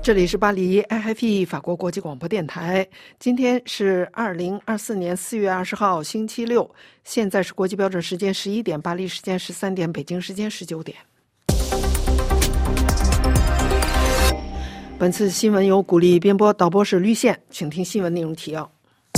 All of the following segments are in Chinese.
这里是巴黎 IFE 法国国际广播电台。今天是2024年4月20号，星期六。现在是国际标准时间11点，巴黎时间13点，北京时间19点。本次新闻由鼓励编播，导播是绿线，请听新闻内容提要。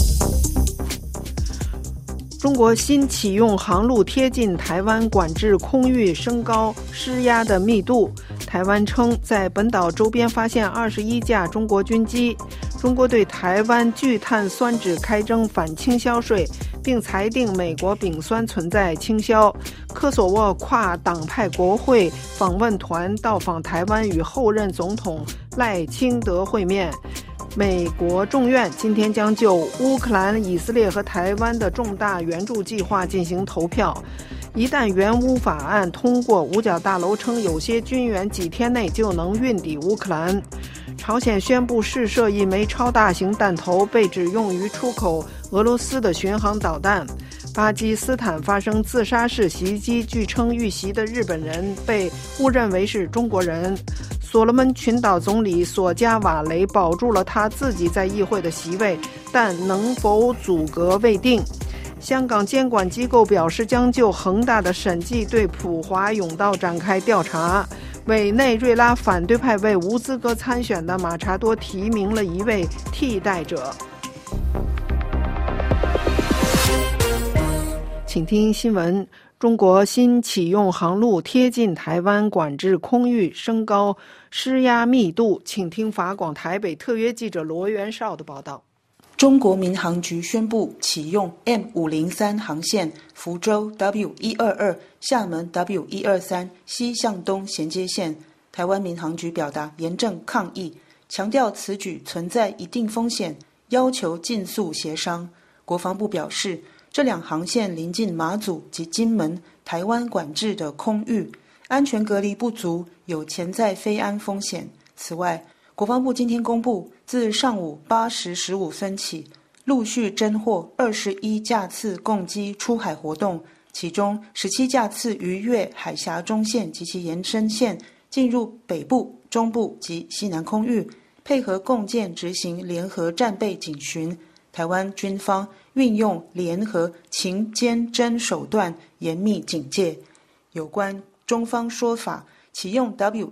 中国新启用航路贴近台湾，管制空域升高施压的密度。台湾称在本岛周边发现21架中国军机。中国对台湾聚碳酸酯开征反倾销税，并裁定美国丙酸存在倾销。科索沃跨党派国会访问团到访台湾，与后任总统赖清德会面。美国众院今天将就乌克兰、以色列和台湾的重大援助计划进行投票。一旦援乌法案通过，五角大楼称有些军援几天内就能运抵乌克兰。朝鲜宣布试射一枚超大型弹头，被指用于出口俄罗斯的巡航导弹。巴基斯坦发生自杀式袭击，据称遇袭的日本人被误认为是中国人。所罗门群岛总理索加瓦雷保住了他自己在议会的席位，但能否阻隔未定。香港监管机构表示，将就恒大的审计对普华永道展开调查。委内瑞拉反对派为无资格参选的马查多提名了一位替代者。请听新闻。中国新启用航路贴近台湾，管制空域升高施压密度。请听法广台北特约记者罗元绍的报道。 中国民航局宣布启用 M503 航线福州 W122、厦门 W123 西向东衔接线。台湾民航局表达严正抗议，强调此举存在一定风险，要求尽速协商。国防部表示，这两航线临近马祖及金门台湾管制的空域，安全隔离不足，有潜在飞安风险。此外，国防部今天公布，自上午8时15分起，陆续侦获21架次共机出海活动，其中17架次逾越海峡中线及其延伸线，进入北部、中部及西南空域，配合共建执行联合战备警巡。台湾军方运用联合情监侦手段，严密警戒。有关中方说法，启用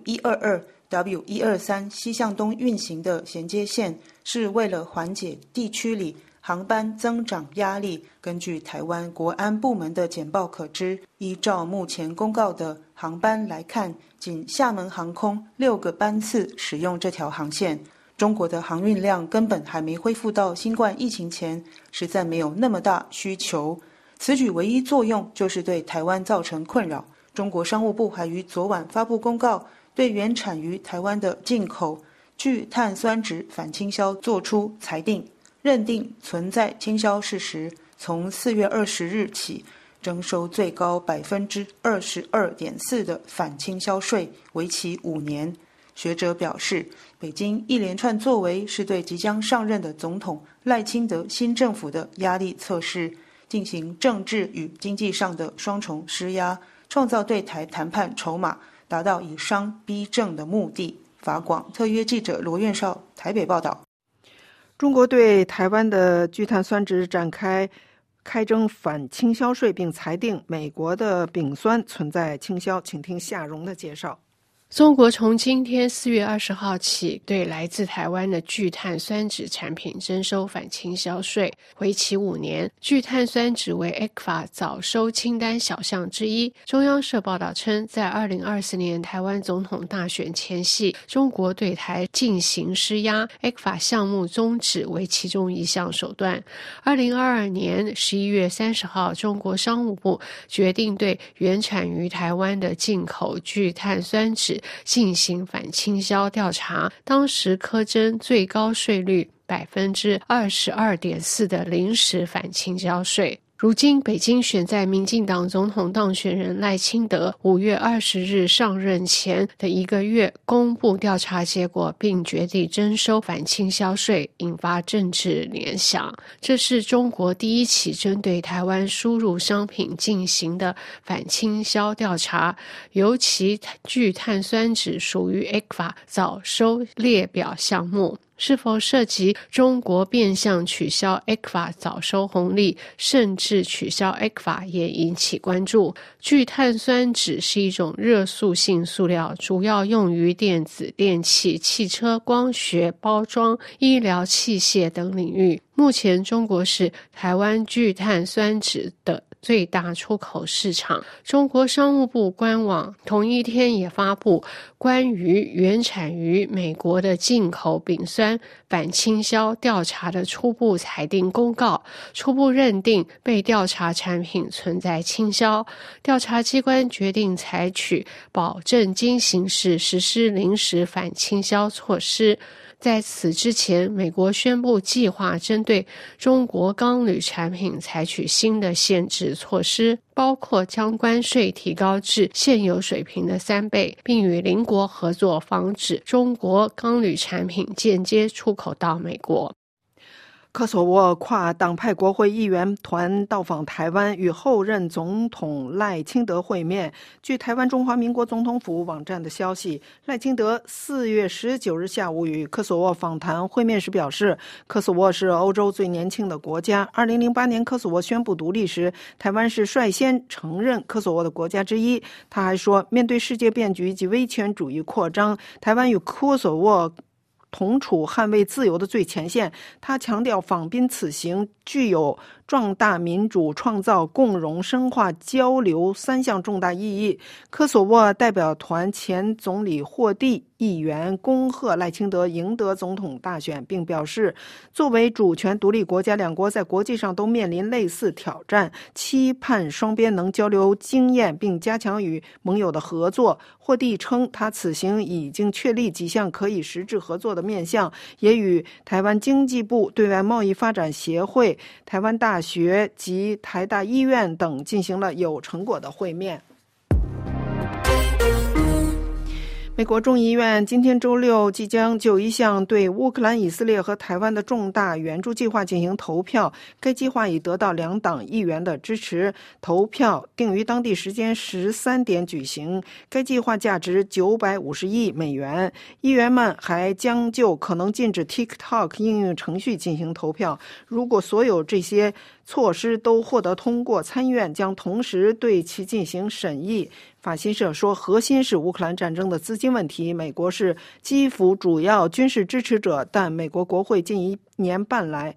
W122、W123 西向东运行的衔接线，是为了缓解地区里航班增长压力。根据台湾国安部门的简报可知，依照目前公告的航班来看，仅厦门航空6个班次使用这条航线。中国的航运量根本还没恢复到新冠疫情前，实在没有那么大需求。此举唯一作用就是对台湾造成困扰。中国商务部还于昨晚发布公告，对原产于台湾的进口聚碳酸酯反倾销作出裁定，认定存在倾销事实，从4月20日起征收最高 22.4% 的反倾销税，为期5年。学者表示，北京一连串作为是对即将上任的总统赖清德新政府的压力测试，进行政治与经济上的双重施压，创造对台谈判筹码，达到以商逼政的目的。法广特约记者罗院绍台北报道。 中国对台湾的聚碳酸酯展开征反倾销税，并裁定美国的丙酸存在倾销。请听夏蓉的介绍。 中国从今天4月20号起，对来自台湾的聚碳酸酯产品征收反倾销税，为期5年。聚碳酸酯为 ECFA 早收清单小项之一。中央社报道称，在2024年台湾总统大选前夕，中国对台进行施压， ECFA 项目终止为其中一项手段。2022年11月30号，中国商务部决定对原产于台湾的进口聚碳酸酯进行反倾销调查，当时苛征最高税率 22.4% 的临时反倾销税。 如今，北京选在民进党总统当选人赖清德5月20日上任前的1个月公布调查结果，并决定征收反倾销税，引发政治联想。这是中国第一起针对台湾输入商品进行的反倾销调查，尤其聚碳酸酯属于 ECFA 早收列表项目。是否涉及中国变相取消 ECFA 早收红利，甚至取消 ECFA 也引起关注。聚碳酸酯是一种热塑性塑料，主要用于电子、电器、汽车、光学、包装、医疗器械等领域。目前中国是台湾聚碳酸酯的最大出口市场。中国商务部官网同一天也发布关于原产于美国的进口丙酸反倾销调查的初步裁定公告，初步认定被调查产品存在倾销。调查机关决定采取保证金形式实施临时反倾销措施。在此之前，美国宣布计划针对中国钢铝产品采取新的限制措施，包括将关税提高至现有水平的3倍，并与邻国合作，防止中国钢铝产品间接出口到美国。 科索沃跨党派国会议员团到访台湾，与后任总统赖清德会面。据台湾中华民国总统府网站的消息，赖清德4月19日下午与科索沃访谈会面时表示，科索沃是欧洲最年轻的国家。2008年科索沃宣布独立时，台湾是率先承认科索沃的国家之一。他还说，面对世界变局及威权主义扩张，台湾与科索沃同处捍卫自由的最前线。他强调，访宾此行具有壮大民主、创造共荣、深化交流3项重大意义。科索沃代表团前总理霍蒂议员恭贺赖清德赢得总统大选，并表示，作为主权独立国家，两国在国际上都面临类似挑战，期盼双边能交流经验，并加强与盟友的合作。霍蒂称，他此行已经确立几项可以实质合作的面向，也与台湾经济部、对外贸易发展协会、台湾大学及台大医院等进行了有成果的会面。美国众议院今天周六即将就一项对乌克兰、以色列和台湾的重大援助计划进行投票，该计划已得到2党议员的支持。投票定于当地时间13点举行。该计划价值950亿美元。议员们还将就可能禁止 TikTok 应用程序进行投票。如果所有这些措施都获得通过，参院将同时对其进行审议。法新社说，核心是乌克兰战争的资金问题。美国是基辅主要军事支持者，但美国国会近一年半来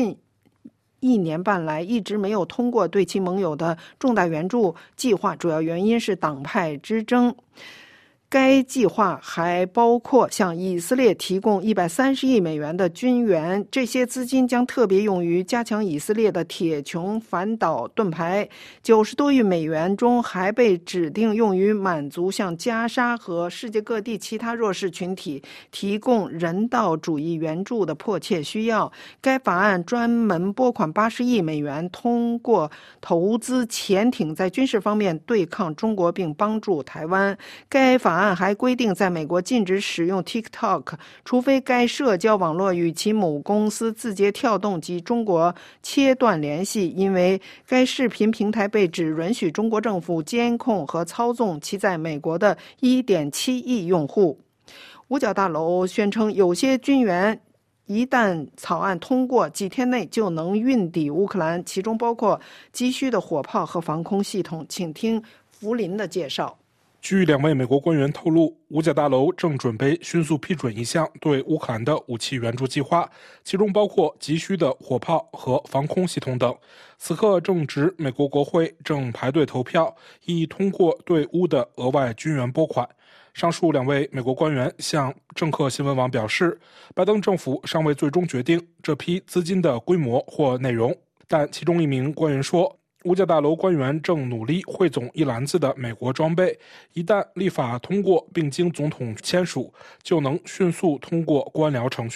一直没有通过对其盟友的重大援助计划，主要原因是党派之争。该计划还包括向以色列提供130亿美元的军援，这些资金将特别用于加强以色列的铁穹反导盾牌。90多亿美元中还被指定用于满足向加沙和世界各地其他弱势群体提供人道主义援助的迫切需要。该法案专门拨款80亿美元，通过投资潜艇在军事方面对抗中国并帮助台湾。该法案还规定，在美国禁止使用 TikTok， 除非该社交网络与其母公司字节跳动及中国切断联系，因为该视频平台被指允许中国政府监控和操纵其在美国的 1.7 亿用户。五角大楼宣称，有些军援一旦草案通过，几天内就能运抵乌克兰，其中包括急需的火炮和防空系统。请听福林的介绍。 据2位美国官员透露，五角大楼正准备迅速批准一项对乌克兰的武器援助计划，其中包括急需的火炮和防空系统等。此刻正值美国国会正排队投票，以通过对乌的额外军援拨款。上述2位美国官员向政客新闻网表示，拜登政府尚未最终决定这批资金的规模或内容，但其中一名官员说，五角大楼官员正努力汇总一篮子的美国装备，一旦立法通过并经总统签署，就能迅速通过官僚程序。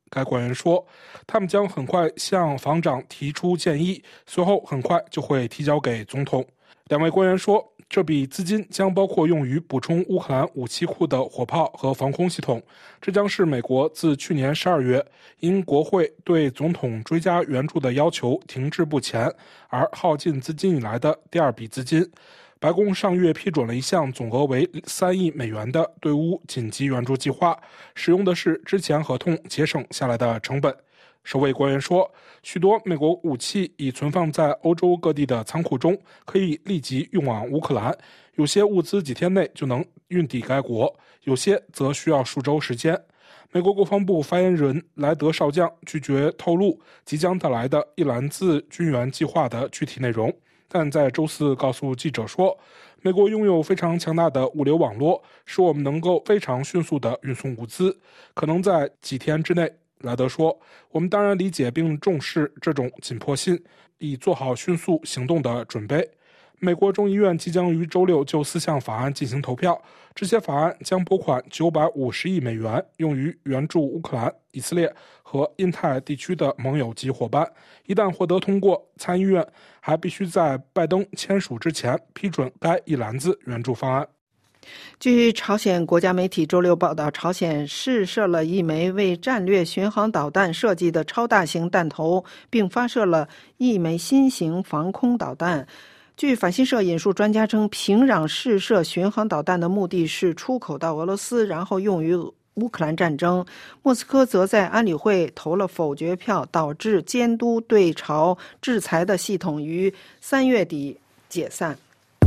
该官员说，他们将很快向防长提出建议，随后很快就会提交给总统。两位官员说，这笔资金将包括用于补充乌克兰武器库的火炮和防空系统，这将是美国自去年12月因国会对总统追加援助的要求停滞不前而耗尽资金以来的第二笔资金。白宫上月批准了一项总额为3亿美元的对乌紧急援助计划，使用的是之前合同节省下来的成本。首位官员说，许多美国武器已存放在欧洲各地的仓库中，可以立即运往乌克兰，有些物资几天内就能运抵该国，有些则需要数周时间。美国国防部发言人莱德少将拒绝透露即将到来的一篮子军援计划的具体内容，但在周四告诉记者说，美国拥有非常强大的物流网络，使我们能够非常迅速地运送物资，可能在几天之内。莱德说，我们当然理解并重视这种紧迫性，以做好迅速行动的准备。美国众议院即将于周六就4项法案进行投票，这些法案将拨款950亿美元用于援助乌克兰、以色列和印太地区的盟友及伙伴。一旦获得通过，参议院还必须在拜登签署之前批准该一篮子援助方案。 据朝鲜国家媒体周六报道，朝鲜试射了一枚为战略巡航导弹设计的超大型弹头，并发射了一枚新型防空导弹。据法新社引述专家称，平壤试射巡航导弹的目的是出口到俄罗斯，然后用于乌克兰战争。莫斯科则在安理会投了否决票，导致监督对朝制裁的系统于3月底解散。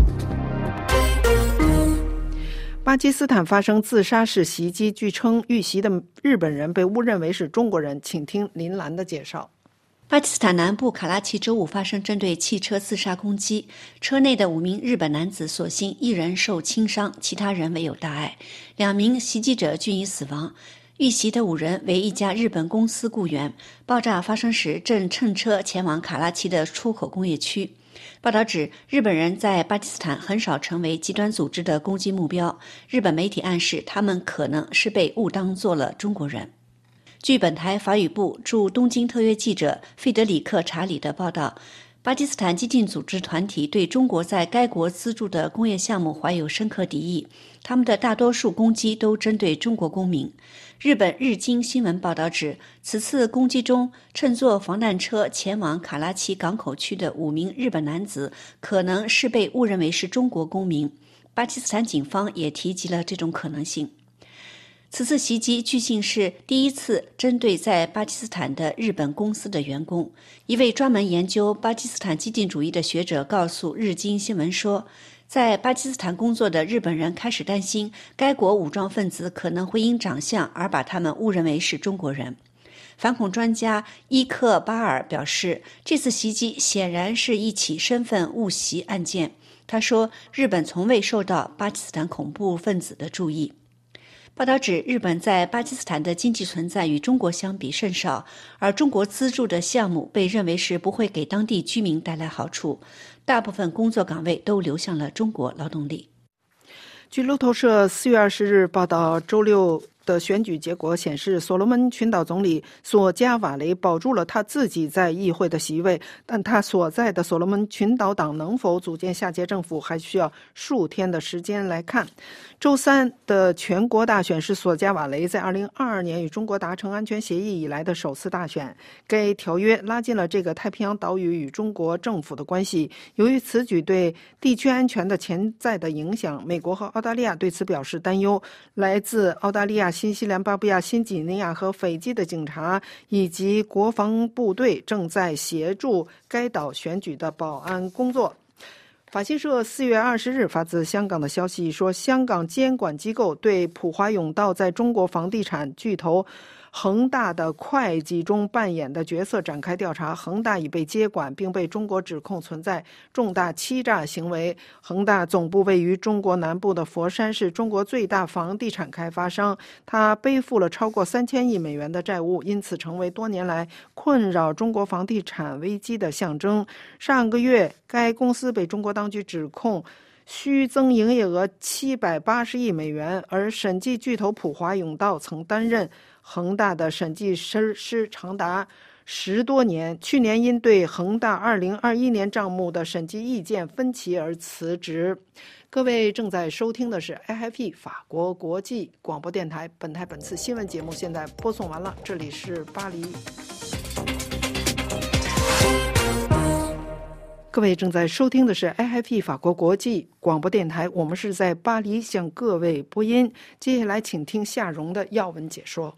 巴基斯坦发生自杀式袭击，据称遇袭的日本人被误认为是中国人。请听林兰的介绍。 巴基斯坦南部卡拉奇周五发生针对汽车自杀攻击，车内的5名日本男子所幸1人受轻伤，其他人未有大碍，2名袭击者均已死亡。遇袭的5人为一家日本公司雇员，爆炸发生时正乘车前往卡拉奇的出口工业区。报道指，日本人在巴基斯坦很少成为极端组织的攻击目标，日本媒体暗示他们可能是被误当作了中国人。据本台法语部驻东京特约记者费德里克·查理的报道，巴基斯坦激进组织团体对中国在该国资助的工业项目怀有深刻敌意，他们的大多数攻击都针对中国公民。日本日经新闻报道指，此次攻击中乘坐防弹车前往卡拉奇港口区的5名日本男子可能是被误认为是中国公民，巴基斯坦警方也提及了这种可能性。此次袭击据信是第一次针对在巴基斯坦的日本公司的员工。一位专门研究巴基斯坦激进主义的学者告诉日经新闻说，在巴基斯坦工作的日本人开始担心该国武装分子可能会因长相而把他们误认为是中国人。反恐专家伊克巴尔表示，这次袭击显然是一起身份误袭案件。他说，日本从未受到巴基斯坦恐怖分子的注意。报道指，日本在巴基斯坦的经济存在与中国相比甚少，而中国资助的项目被认为是不会给当地居民带来好处，大部分工作岗位都流向了中国劳动力。 据路透社4月20日报道，周六的选举结果显示，所罗门群岛总理索加瓦雷保住了他自己在议会的席位，但他所在的所罗门群岛党能否组建下届政府，还需要数天的时间来看。周三的全国大选是索加瓦雷在2022年与中国达成安全协议以来的首次大选。该条约拉近了这个太平洋岛屿与中国政府的关系。由于此举对地区安全的潜在的影响，美国和澳大利亚对此表示担忧。来自澳大利亚、新西兰、巴布亚新几内亚和斐济的警察以及国防部队正在协助该岛选举的保安工作。法新社4月20日发自香港的消息说，香港监管机构对普华永道在中国房地产巨头恒大的会计中扮演的角色展开调查。恒大已被接管，并被中国指控存在重大欺诈行为。恒大总部位于中国南部的佛山，是中国最大房地产开发商，它背负了超过3000亿美元的债务，因此成为多年来困扰中国房地产危机的象征。上个月，该公司被中国当局指控需增营业额780亿美元，而审计巨头普华永道曾担任恒大的审计师长达10多年，去年因对恒大2021年账目的审计意见分歧而辞职。各位正在收听的是 AFP 法国国际广播电台，本台本次新闻节目现在播送完了，这里是巴黎。各位正在收听的是 AFP 法国国际广播电台，我们是在巴黎向各位播音。接下来请听夏蓉的要闻解说。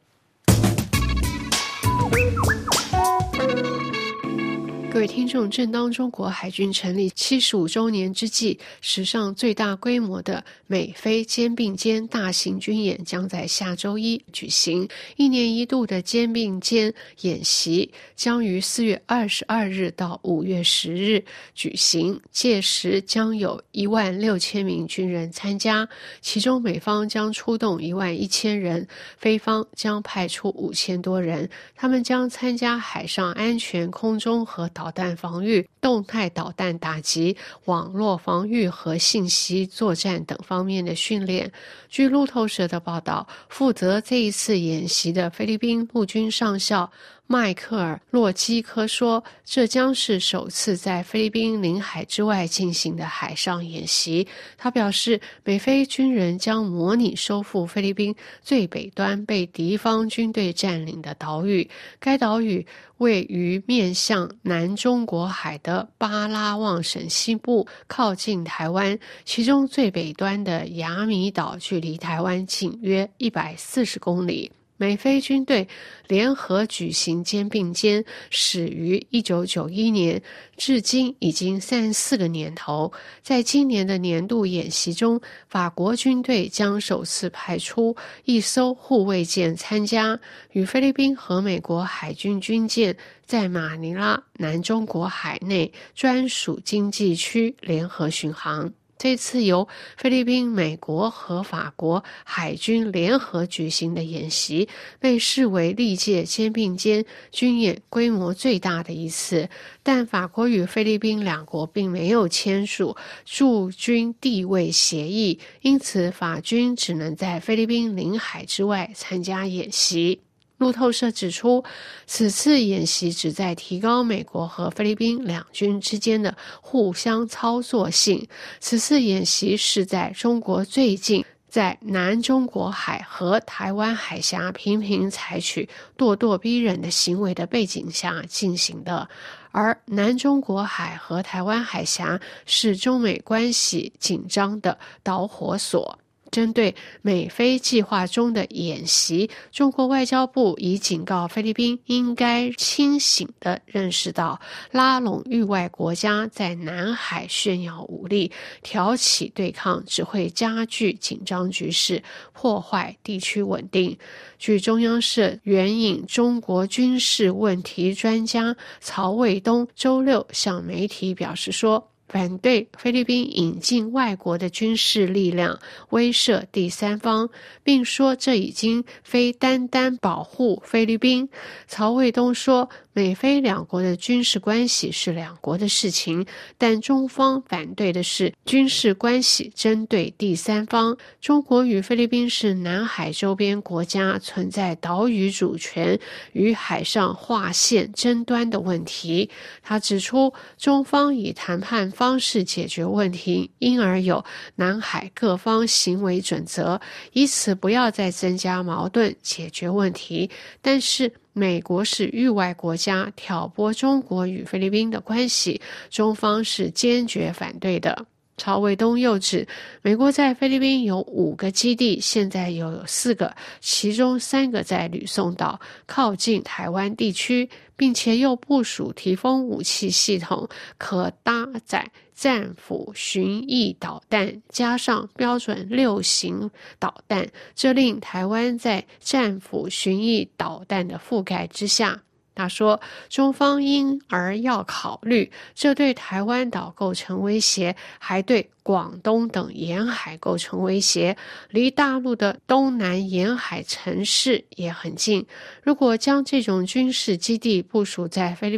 各位听众，正当中国海军成立75周年之际，史上最大规模的美菲肩并肩大型军演将在下周一举行。1年1度的肩并肩演习将于4月22日到5月10日举行，届时将有16000名军人参加，其中美方将出动11000人，菲方将派出5000多人，他们将参加海上安全、空中和导弹防御、动态导弹打击、网络防御和信息作战等方面的训练。据路透社的报道，负责这一次演习的菲律宾陆军上校迈克尔·洛基科说，这将是首次在菲律宾领海之外进行的海上演习。他表示，美菲军人将模拟收复菲律宾最北端被敌方军队占领的岛屿。该岛屿位于面向南中国海的巴拉望省西部，靠近台湾，其中最北端的雅米岛距离台湾仅约140公里。美菲军队联合举行肩并肩始于1991年，至今已经34个年头。在今年的年度演习中，法国军队将首次派出1艘护卫舰参加，与菲律宾和美国海军军舰在马尼拉南中国海内专属经济区联合巡航。这次由菲律宾、美国和法国海军联合举行的演习，被视为历届肩并肩军演规模最大的一次。但法国与菲律宾两国并没有签署驻军地位协议，因此法军只能在菲律宾领海之外参加演习。路透社指出，此次演习旨在提高美国和菲律宾两军之间的互相操作性。此次演习是在中国最近在南中国海和台湾海峡频频采取咄咄逼人的行为的背景下进行的，而南中国海和台湾海峡是中美关系紧张的导火索。针对美菲计划中的演习，中国外交部已警告菲律宾应该清醒地认识到，拉拢域外国家在南海炫耀武力、挑起对抗只会加剧紧张局势，破坏地区稳定。据中央社援引中国军事问题专家曹卫东周六向媒体表示说，反对菲律宾引进外国的军事力量，威慑第三方，并说这已经非单单保护菲律宾。曹卫东说，美菲两国的军事关系是两国的事情，但中方反对的是军事关系针对第三方。中国与菲律宾是南海周边国家，存在岛屿主权与海上划线争端的问题。他指出，中方以谈判方式解决问题，因而有南海各方行为准则，以此不要再增加矛盾，解决问题。但是美国是域外国家，挑拨中国与菲律宾的关系，中方是坚决反对的。曹卫东又指，美国在菲律宾有5个基地，现在有4个，其中3个在吕宋岛，靠近台湾地区，并且又部署提风武器系统，可搭载战斧巡弋导弹，加上标准6型导弹，这令台湾在战斧巡弋导弹的覆盖之下。他说，中方因而要考虑，这对台湾岛构成威胁，还对广东等沿海构成威胁，离大陆的东南沿海城市也很近。如果将这种军事基地部署在菲律宾，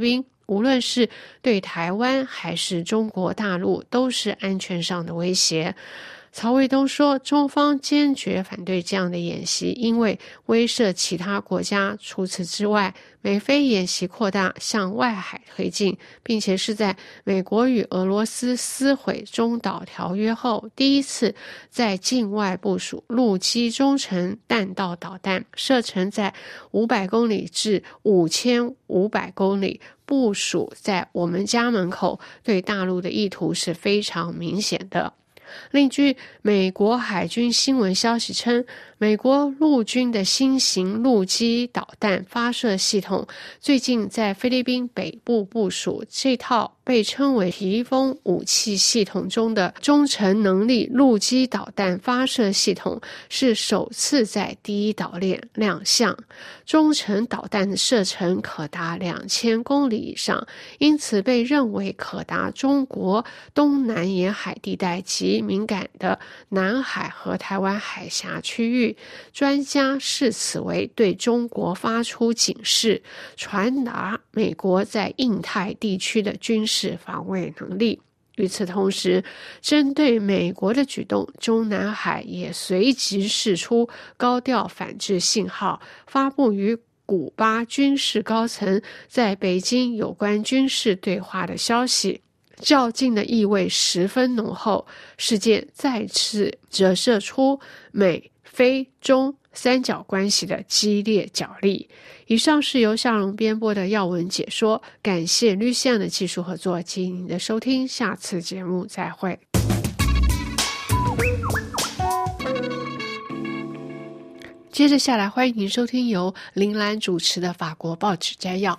无论是对台湾还是中国大陆，都是安全上的威胁。曹卫东说，中方坚决反对这样的演习，因为威慑其他国家。除此之外，美菲演习扩大向外海推进，并且是在美国与俄罗斯撕毁中导条约后，第一次在境外部署陆基中程弹道导弹，射程在500公里至5500公里，部署在我们家门口，对大陆的意图是非常明显的。另据美国海军新闻消息称，美国陆军的新型陆基导弹发射系统最近在菲律宾北部部署。这套被称为提风武器系统中的中程能力陆基导弹发射系统是首次在第一岛链亮相。中程导弹的射程可达2000公里以上，因此被认为可达中国东南沿海地带及敏感的南海和台湾海峡区域。专家视此为对中国发出警示，传达美国在印太地区的军事防卫能力。与此同时，针对美国的举动，中南海也随即释出高调反制信号，发布于古巴军事高层在北京有关军事对话的消息。较劲的意味十分浓厚，事件再次折射出美非中三角关系的激烈角力。以上是由夏蓉编播的要闻解说，感谢吕西安的技术合作及您的收听，下次节目再会。接着下来，欢迎您收听由林兰主持的法国报纸摘要。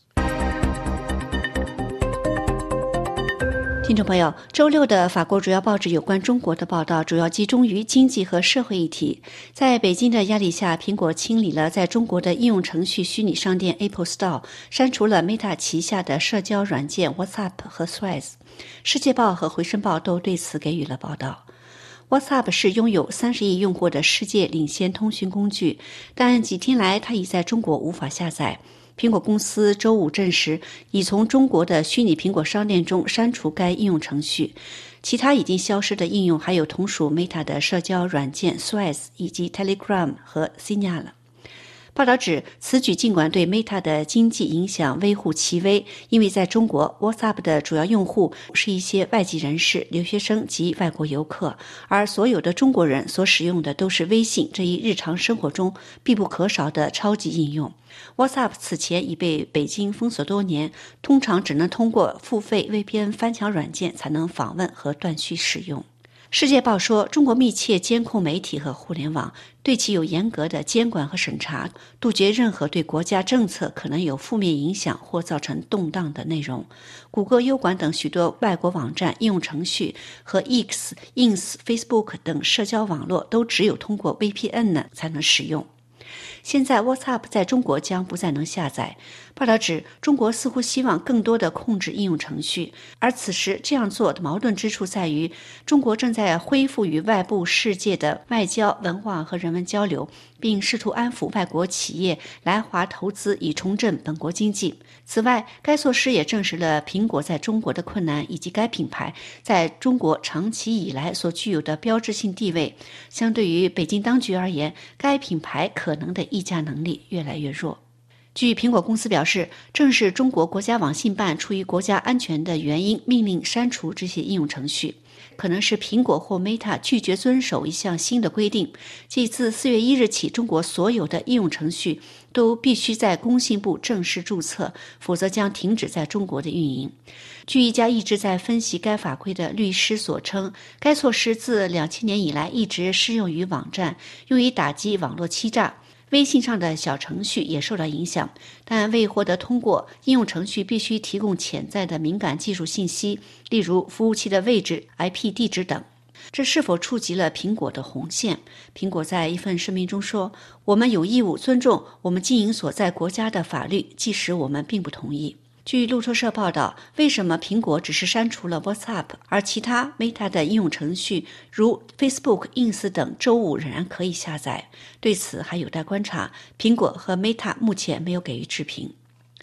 听众朋友，周六的法国主要报纸有关中国的报道主要集中于经济和社会议题。在北京的压力下，苹果清理了在中国的应用程序虚拟商店 Apple Store， 删除了 Meta 旗下的社交软件 WhatsApp 和 Threads。世界报和回声报都对此给予了报道。WhatsApp 是拥有30亿用户的世界领先通讯工具，但几天来它已在中国无法下载。苹果公司周五证实，已从中国的虚拟苹果商店中删除该应用程序。其他已经消失的应用还有同属 Meta 的社交软件 Threads 以及 Telegram 和 Signal。报道指，此举尽管对 Meta 的经济影响微乎其微，因为在中国 WhatsApp 的主要用户是一些外籍人士、留学生及外国游客，而所有的中国人所使用的都是微信这一日常生活中必不可少的超级应用。WhatsApp 此前已被北京封锁多年，通常只能通过付费 VPN 翻墙软件才能访问和断续使用。世界报说，中国密切监控媒体和互联网，对其有严格的监管和审查，杜绝任何对国家政策可能有负面影响或造成动荡的内容。谷歌、优管等许多外国网站、应用程序和 X、Ins、Facebook 等社交网络都只有通过 VPN 才能使用。现在 WhatsApp 在中国将不再能下载。报道指，中国似乎希望更多的控制应用程序，而此时这样做的矛盾之处在于，中国正在恢复与外部世界的外交、文化和人文交流，并试图安抚外国企业来华投资以重振本国经济。此外，该措施也证实了苹果在中国的困难，以及该品牌在中国长期以来所具有的标志性地位。相对于北京当局而言，该品牌可能的议价能力越来越弱。据苹果公司表示，正是中国国家网信办出于国家安全的原因，命令删除这些应用程序。可能是苹果或 Meta 拒绝遵守一项新的规定，即自4月1日起，中国所有的应用程序都必须在工信部正式注册，否则将停止在中国的运营。据一家一直在分析该法规的律师所称，该措施自2000年以来一直适用于网站，用于打击网络欺诈。微信上的小程序也受到影响，但未获得通过。应用程序必须提供潜在的敏感技术信息，例如服务器的位置、IP 地址等。这是否触及了苹果的红线？苹果在一份声明中说，我们有义务尊重我们经营所在国家的法律，即使我们并不同意。据路透社报道，为什么苹果只是删除了 WhatsApp， 而其他 Meta 的应用程序如 Facebook、Ins 等周五仍然可以下载？对此还有待观察，苹果和 Meta 目前没有给予置评。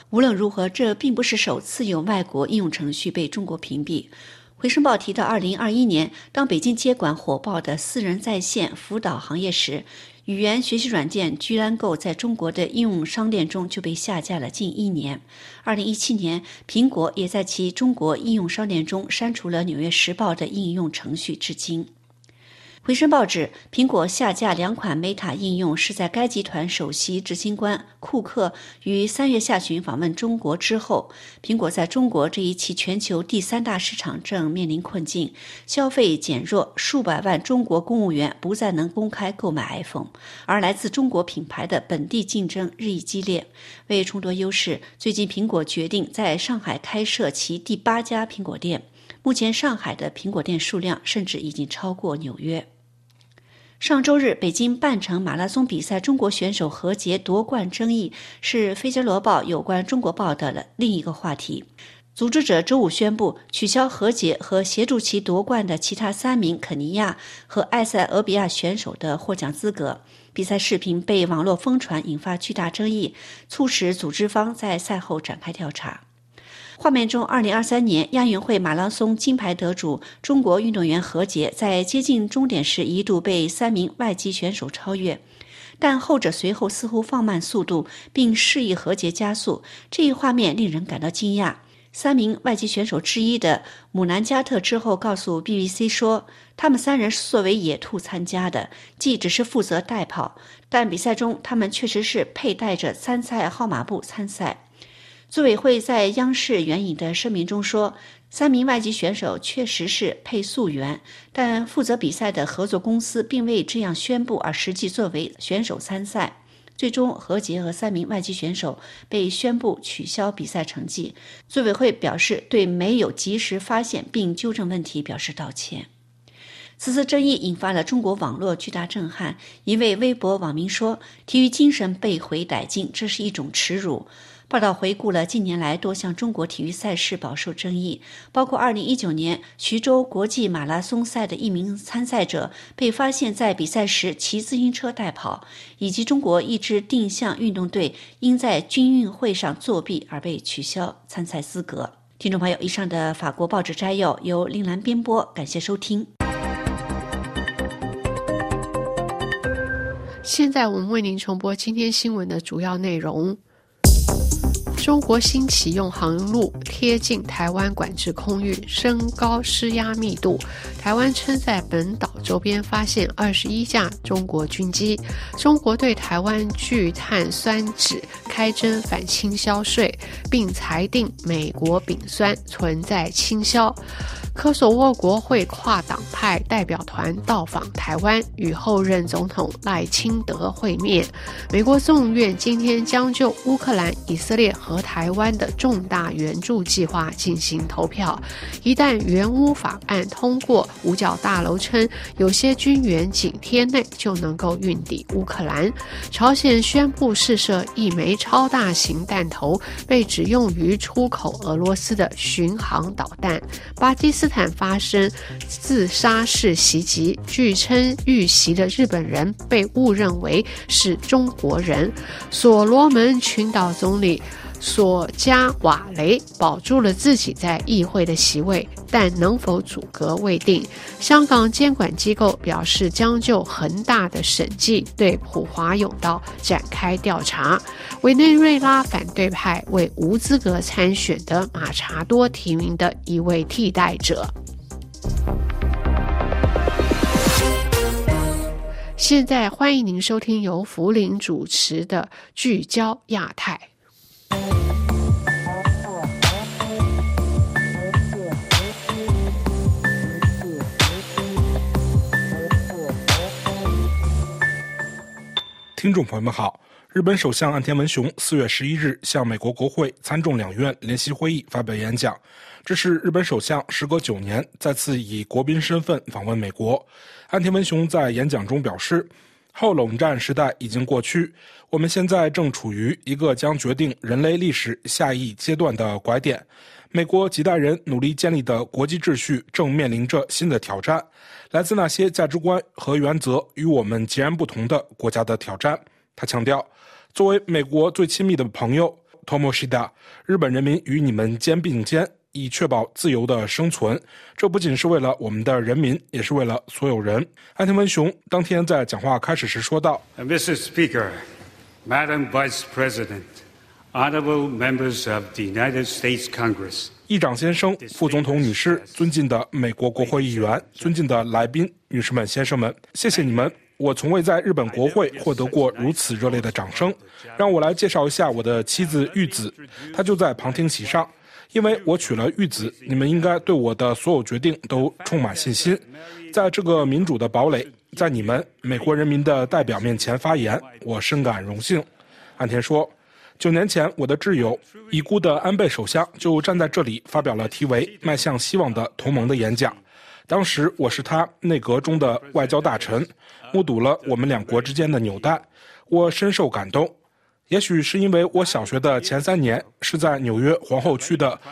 无论如何，这并不是首次有外国应用程序被中国屏蔽。回声报提到2021年，当北京接管火爆的私人在线辅导行业时，语言学习软件居然够在中国的应用商店中就被下架了近1年。2017年，苹果也在其中国应用商店中删除了《纽约时报》的应用程序，至今。回声报指，苹果下架2款 Meta 应用是在该集团首席执行官库克于3月下旬访问中国之后。苹果在中国这一其全球第3大市场正面临困境，消费减弱，数百万中国公务员不再能公开购买 iPhone， 而来自中国品牌的本地竞争日益激烈。为重夺优势，最近苹果决定在上海开设其第8家苹果店。目前上海的苹果店数量甚至已经超过纽约。上周日，北京半程马拉松比赛中国选手何洁夺冠争议是《费加罗报》有关中国报的另一个话题。组织者周五宣布取消何洁和协助其夺冠的其他3名肯尼亚和埃塞俄比亚选手的获奖资格。比赛视频被网络疯传，引发巨大争议，促使组织方在赛后展开调查。画面中，2023年亚运会马拉松金牌得主中国运动员何洁在接近终点时一度被3名外籍选手超越，但后者随后似乎放慢速度，并示意何洁加速。这一画面令人感到惊讶。3名外籍选手之一的姆南加特之后告诉 BBC 说，他们3人是作为野兔参加的，即只是负责代跑，但比赛中他们确实是佩戴着参赛号码布参赛。组委会在央视援引的声明中说，3名外籍选手确实是配速员，但负责比赛的合作公司并未这样宣布，而实际作为选手参赛。最终，何洁和3名外籍选手被宣布取消比赛成绩。组委会表示对没有及时发现并纠正问题表示道歉。此次争议引发了中国网络巨大震撼。一位微博网民说：“体育精神被毁殆尽，这是一种耻辱。”报道回顾了近年来多项中国体育赛事饱受争议，包括2019年徐州国际马拉松赛的1名参赛者被发现在比赛时骑自行车代跑，以及中国一支定向运动队因在军运会上作弊而被取消参赛资格。听众朋友，以上的法国报纸摘要由林兰编播，感谢收听。 现在我们为您重播今天新闻的主要内容。中国新启用航路贴近台湾管制空域，升高施压密度。台湾称在本岛周边发现21架中国军机。中国对台湾聚碳酸酯开征反倾销税，并裁定美国丙酸存在倾销。科索沃国会跨党派代表团到访台湾，与后任总统赖清德会面。美国众院今天将就乌克兰、以色列和台湾的重大援助计划进行投票。一旦援乌法案通过，五角大楼称有些军援几天内就能够运抵乌克兰。朝鲜宣布试射1枚超大型弹头，被指用于出口俄罗斯的巡航导弹。巴基斯坦发生自杀式袭击，据称遇袭的日本人被误认为是中国人。所罗门群岛总理索加瓦雷保住了自己在议会的席位，但能否阻隔未定。香港监管机构表示将就恒大的审计对普华永道展开调查。委内瑞拉反对派为无资格参选的马查多提名的一位替代者。现在欢迎您收听由福林主持的聚焦亚太。 听众朋友们好，日本首相岸田文雄4月11日向美国国会参众两院联席会议发表演讲，这是日本首相时隔9年再次以国宾身份访问美国。岸田文雄在演讲中表示，后冷战时代已经过去，我们现在正处于一个将决定人类历史下一阶段的拐点。美国几代人努力建立的国际秩序正面临着新的挑战，来自那些价值观和原则与我们截然不同的国家的挑战。他强调，作为美国最亲密的朋友， Tomoshida， 日本人民与你们肩并肩，以确保自由的生存。这不仅是为了我们的人民，也是为了所有人。岸田文雄当天在讲话开始时说道 Mr. Speaker, Madam Vice President, Honorable Members of the United States Congress。 议长先生、副总统女士、尊敬的美国国会议员、尊敬的来宾、女士们、先生们，谢谢你们！我从未在日本国会获得过如此热烈的掌声。让我来介绍一下我的妻子玉子，她就在旁听席上。因为我娶了玉子，你们应该对我的所有决定都充满信心。在这个民主的堡垒，在你们美国人民的代表面前发言，我深感荣幸。岸田说，9年前，我的挚友已故的安倍首相就站在这里发表了题为《迈向希望的同盟》的演讲。当时我是他内阁中的外交大臣，目睹了我们两国之间的纽带，我深受感动。也许是因为我小学的前3年是在纽约皇后区的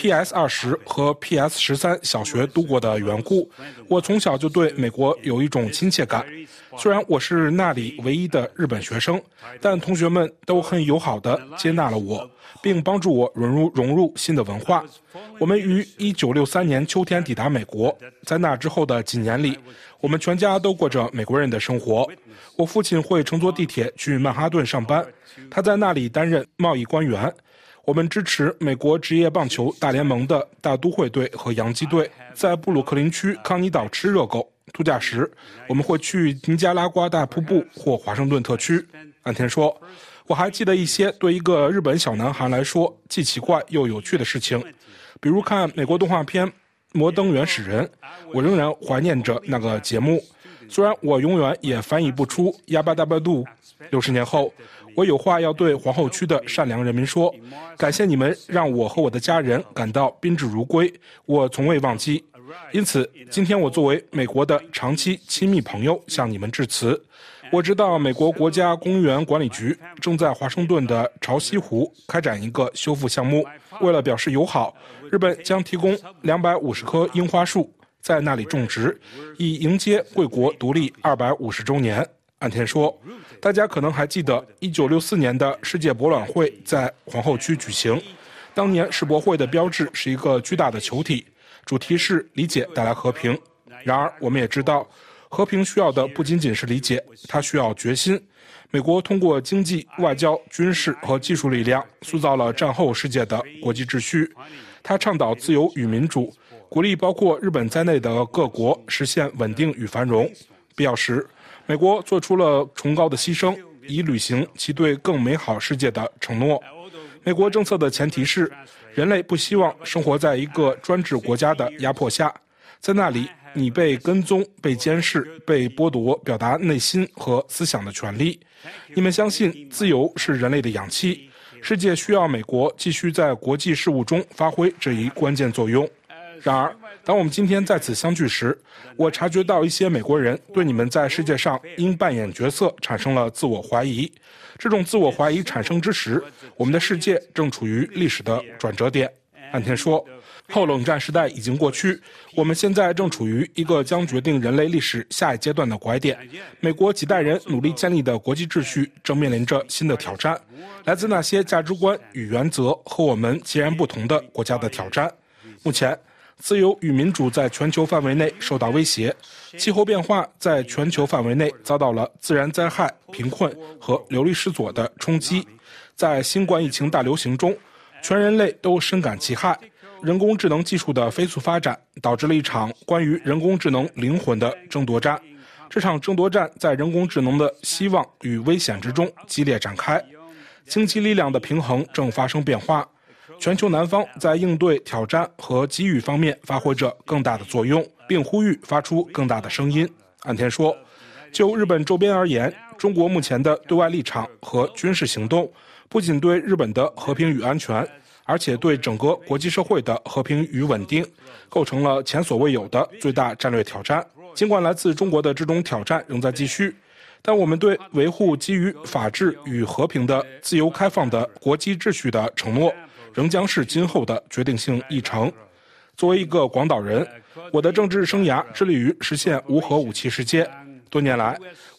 PS20 和 PS13 小学度过的缘故，我从小就对美国有一种亲切感。虽然我是那里唯一的日本学生，但同学们都很友好地接纳了我，并帮助我融入新的文化。我们于1963年秋天抵达美国，在那之后的几年里，我们全家都过着美国人的生活。我父亲会乘坐地铁去曼哈顿上班，他在那里担任贸易官员。我们支持美国职业棒球大联盟的大都会队和洋基队，在布鲁克林区康尼岛吃热狗。度假时，我们会去尼加拉瓜大瀑布或华盛顿特区。岸田说，我还记得一些对一个日本小男孩来说既奇怪又有趣的事情，比如看美国动画片《摩登原始人》，我仍然怀念着那个节目。虽然我永远也翻译不出亚巴达巴杜，60年后，我有话要对皇后区的善良人民说，感谢你们让我和我的家人感到宾至如归，我从未忘记。因此，今天我作为美国的长期亲密朋友向你们致辞。我知道美国国家公园管理局正在华盛顿的潮汐湖开展一个修复项目，为了表示友好，日本将提供250棵樱花树在那里种植，以迎接贵国独立250周年。岸田说，大家可能还记得1964年的世界博览会在皇后区举行，当年世博会的标志是一个巨大的球体，主题是理解带来和平。然而我们也知道，和平需要的不仅仅是理解，它需要决心。美国通过经济、外交、军事和技术力量塑造了战后世界的国际秩序，它倡导自由与民主，鼓励包括日本在内的各国实现稳定与繁荣。必要时，美国做出了崇高的牺牲，以履行其对更美好世界的承诺。美国政策的前提是，人类不希望生活在一个专制国家的压迫下，在那里你被跟踪、被监视、被剥夺表达内心和思想的权利。你们相信自由是人类的氧气，世界需要美国继续在国际事务中发挥这一关键作用。然而，当我们今天在此相聚时，我察觉到一些美国人对你们在世界上应扮演角色产生了自我怀疑。这种自我怀疑产生之时，我们的世界正处于历史的转折点。岸田说，后冷战时代已经过去，我们现在正处于一个将决定人类历史下一阶段的拐点。美国几代人努力建立的国际秩序正面临着新的挑战，来自那些价值观与原则和我们截然不同的国家的挑战。目前，自由与民主在全球范围内受到威胁，气候变化在全球范围内遭到了自然灾害、贫困和流离失所的冲击。在新冠疫情大流行中，全人类都深感其害。人工智能技术的飞速发展导致了一场关于人工智能灵魂的争夺战。这场争夺战在人工智能的希望与危险之中激烈展开。经济力量的平衡正发生变化，全球南方在应对挑战和机遇方面发挥着更大的作用，并呼吁发出更大的声音。岸田说，就日本周边而言，中国目前的对外立场和军事行动不仅对日本的和平与安全，而且对整个国际社会的和平与稳定构成了前所未有的最大战略挑战。尽管来自中国的这种挑战仍在继续，但我们对维护基于法治与和平的自由开放的国际秩序的承诺仍将是今后的决定性议程。作为一个广岛人，我的政治生涯致力于实现无核武器世界。多年来，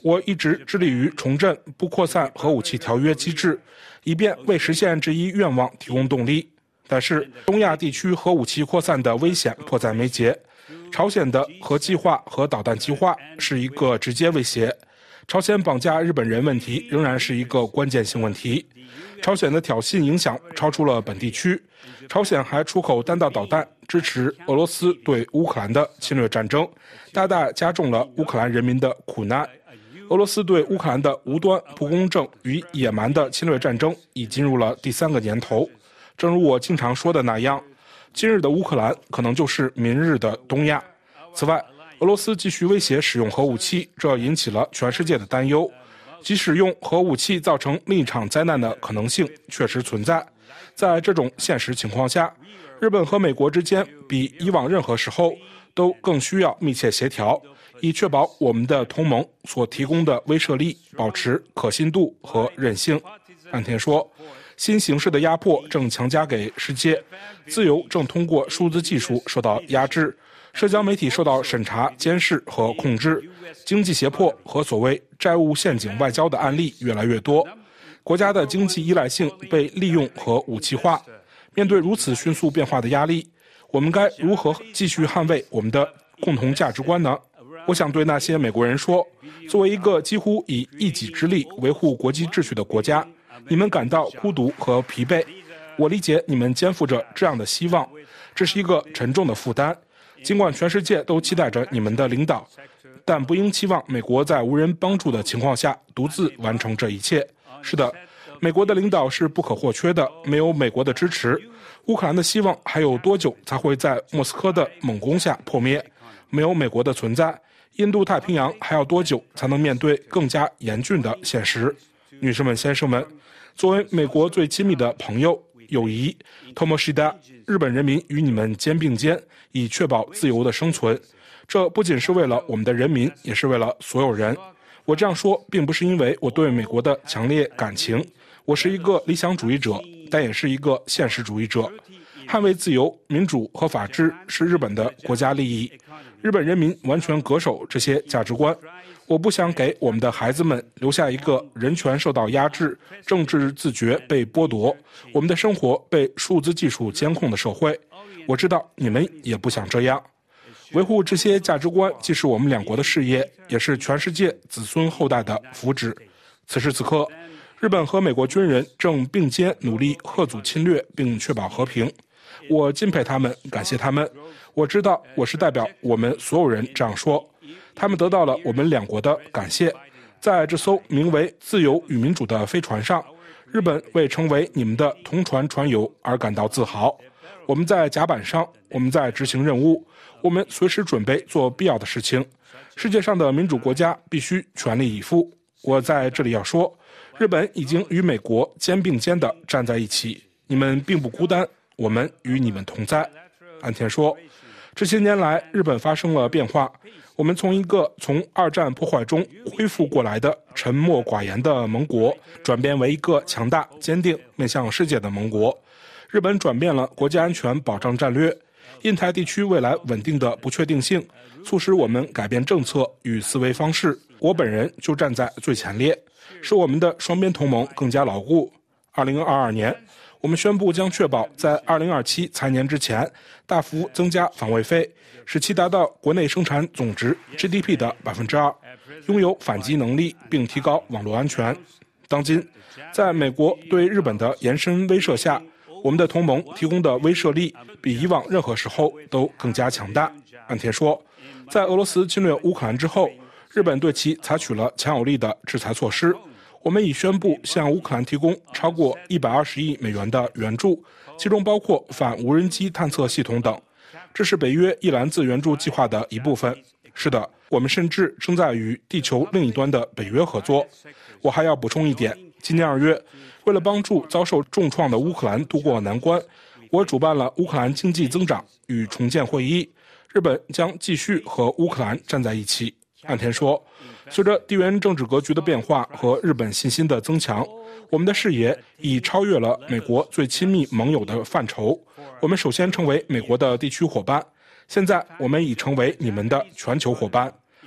我一直致力于重振不扩散核武器条约机制，以便为实现这一愿望提供动力。但是，东亚地区核武器扩散的危险迫在眉睫。朝鲜的核计划和导弹计划是一个直接威胁。朝鲜绑架日本人问题仍然是一个关键性问题。朝鲜的挑衅影响超出了本地区。朝鲜还出口弹道导弹，支持俄罗斯对乌克兰的侵略战争，大大加重了乌克兰人民的苦难。俄罗斯对乌克兰的无端、不公正与野蛮的侵略战争已进入了第3个年头。正如我经常说的那样，今日的乌克兰可能就是明日的东亚。此外，俄罗斯继续威胁使用核武器，这引起了全世界的担忧。即使用核武器造成另一场灾难的可能性确实存在。在这种现实情况下，日本和美国之间比以往任何时候都更需要密切协调，以确保我们的同盟所提供的威慑力保持可信度和韧性。岸田说，新形势的压迫正强加给世界，自由正通过数字技术受到压制，社交媒体受到审查、监视和控制，经济胁迫和所谓债务陷阱外交的案例越来越多，国家的经济依赖性被利用和武器化。面对如此迅速变化的压力，我们该如何继续捍卫我们的共同价值观呢？我想对那些美国人说，作为一个几乎以一己之力维护国际秩序的国家，你们感到孤独和疲惫。我理解你们肩负着这样的希望，这是一个沉重的负担。尽管全世界都期待着你们的领导，但不应期望美国在无人帮助的情况下独自完成这一切。是的，美国的领导是不可或缺的，没有美国的支持，乌克兰的希望还有多久才会在莫斯科的猛攻下破灭？没有美国的存在，印度太平洋还要多久才能面对更加严峻的现实？女士们、先生们，作为美国最亲密的朋友、友谊，Tomoshida，日本人民与你们肩并肩，以确保自由的生存。这不仅是为了我们的人民，也是为了所有人。我这样说并不是因为我对美国的强烈感情，我是一个理想主义者，但也是一个现实主义者。捍卫自由、民主和法治是日本的国家利益，日本人民完全恪守这些价值观。我不想给我们的孩子们留下一个人权受到压制、政治自觉被剥夺、我们的生活被数字技术监控的社会。我知道你们也不想这样。维护这些价值观既是我们两国的事业，也是全世界子孙后代的福祉。此时此刻，日本和美国军人正并肩努力遏阻侵略并确保和平。我敬佩他们，感谢他们。我知道我是代表我们所有人这样说。他们得到了我们两国的感谢。在这艘名为自由与民主的飞船上，日本为成为你们的同船船友而感到自豪。我们在甲板上，我们在执行任务，我们随时准备做必要的事情。世界上的民主国家必须全力以赴。我在这里要说，日本已经与美国肩并肩地站在一起，你们并不孤单，我们与你们同在。岸田说，这些年来日本发生了变化，我们从一个从二战破坏中恢复过来的沉默寡言的盟国，转变为一个强大、坚定、面向世界的盟国。日本转变了国家安全保障战略，印太地区未来稳定的不确定性，促使我们改变政策与思维方式。我本人就站在最前列，使我们的双边同盟更加牢固。2022年，我们宣布将确保在2027财年之前大幅增加防卫费，使其达到国内生产总值 GDP 的 2%， 拥有反击能力并提高网络安全。当今，在美国对日本的延伸威慑下，我们的同盟提供的威慑力比以往任何时候都更加强大。岸田说，在俄罗斯侵略乌克兰之后，日本对其采取了强有力的制裁措施。我们已宣布向乌克兰提供超过120亿美元的援助，其中包括反无人机探测系统等。这是北约一篮子援助计划的一部分。是的，我们甚至正在与地球另一端的北约合作。我还要补充一点，今年2月，为了帮助遭受重创的乌克兰渡过难关，我主办了乌克兰经济增长与重建会议。日本将继续和乌克兰站在一起。岸田说，随着地缘政治格局的变化和日本信心的增强，我们的视野已超越了美国最亲密盟友的范畴。我们首先成为美国的地区伙伴，现在我们已成为你们的全球伙伴。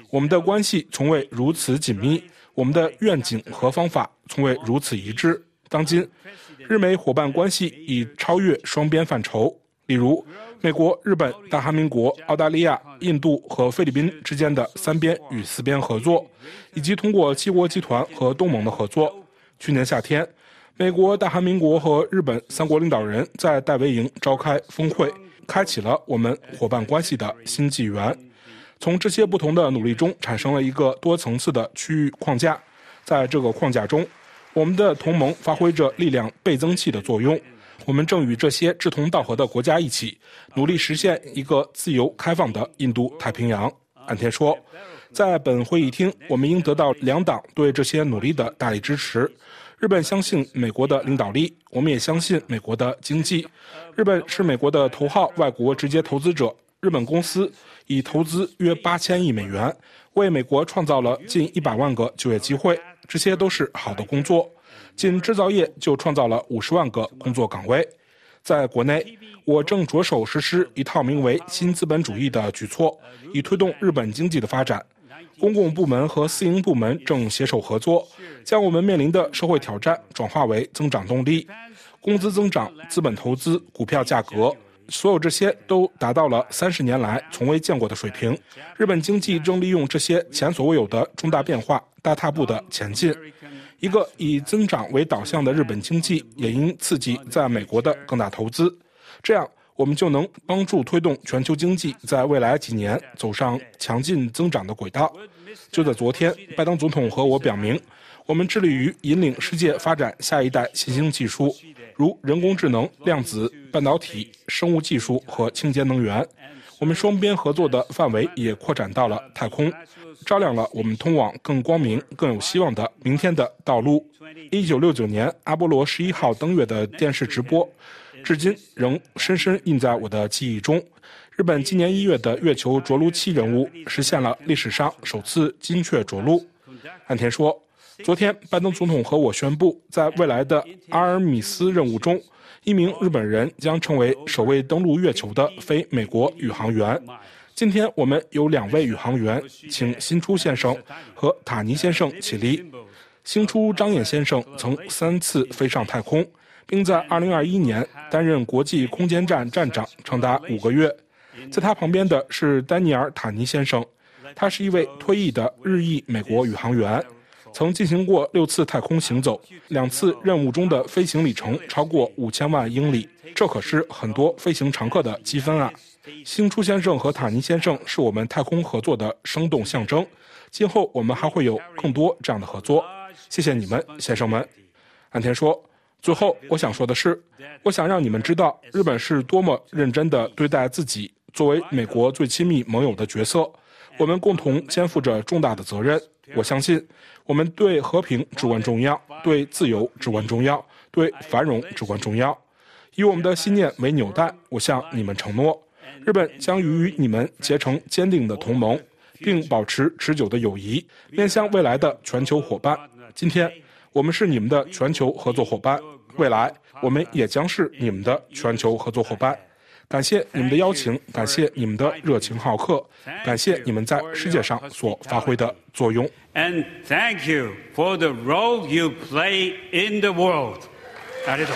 我们的关系从未如此紧密，我们的愿景和方法从未如此一致。当今，日美伙伴关系已超越双边范畴，例如美国、日本、大韩民国、澳大利亚、印度和菲律宾之间的3边与4边合作，以及通过7国集团和东盟的合作。去年夏天，美国、大韩民国和日本3国领导人在戴维营召开峰会，开启了我们伙伴关系的新纪元。从这些不同的努力中产生了一个多层次的区域框架，在这个框架中，我们的同盟发挥着力量倍增器的作用。我们正与这些志同道合的国家一起，努力实现一个自由开放的印度太平洋。岸田说，在本会议厅，我们应得到2党对这些努力的大力支持。日本相信美国的领导力，我们也相信美国的经济。日本是美国的头号外国直接投资者，日本公司已投资约8000亿美元，为美国创造了近100万个就业机会，这些都是好的工作。仅制造业就创造了50万个工作岗位。在国内，我正着手实施一套名为新资本主义的举措，以推动日本经济的发展。公共部门和私营部门正携手合作，将我们面临的社会挑战转化为增长动力。工资增长、资本投资、股票价格，所有这些都达到了30年来从未见过的水平。日本经济正利用这些前所未有的重大变化，大踏步地前进。一个以增长为导向的日本经济也应刺激在美国的更大投资，这样我们就能帮助推动全球经济在未来几年走上强劲增长的轨道。就在昨天，拜登总统和我表明，我们致力于引领世界发展下一代新兴技术，如人工智能、量子、半导体、生物技术和清洁能源。我们双边合作的范围也扩展到了太空，照亮了我们通往更光明、更有希望的明天的道路。1969年阿波罗11号登月的电视直播，至今仍深深印在我的记忆中。日本今年1月的月球着陆器任务实现了历史上首次精确着陆。岸田说，昨天拜登总统和我宣布，在未来的阿尔米斯任务中，1名日本人将成为首位登陆月球的非美国宇航员。今天我们有2位宇航员，请新出先生和塔尼先生起立。新出张彦先生曾3次飞上太空，并在2021年担任国际空间站站长长达5个月。在他旁边的是丹尼尔·塔尼先生，他是一位退役的日裔美国宇航员，曾进行过6次太空行走，2次任务中的飞行里程超过5000万英里，这可是很多飞行常客的积分啊！新出先生和塔尼先生是我们太空合作的生动象征，今后我们还会有更多这样的合作。谢谢你们，先生们。岸田说，最后我想说的是，我想让你们知道，日本是多么认真地对待自己作为美国最亲密盟友的角色，我们共同肩负着重大的责任。我相信，我们对和平至关重要，对自由至关重要，对繁荣至关重要。以我们的信念为纽带，我向你们承诺，日本将与你们结成坚定的同盟，并保持持久的友谊，面向未来的全球伙伴。今天，我们是你们的全球合作伙伴，未来我们也将是你们的全球合作伙伴。感谢你们的邀请，感谢你们的热情好客，感谢你们在世界上所发挥的作用。 And thank you for the role you play in the world. ありがとう。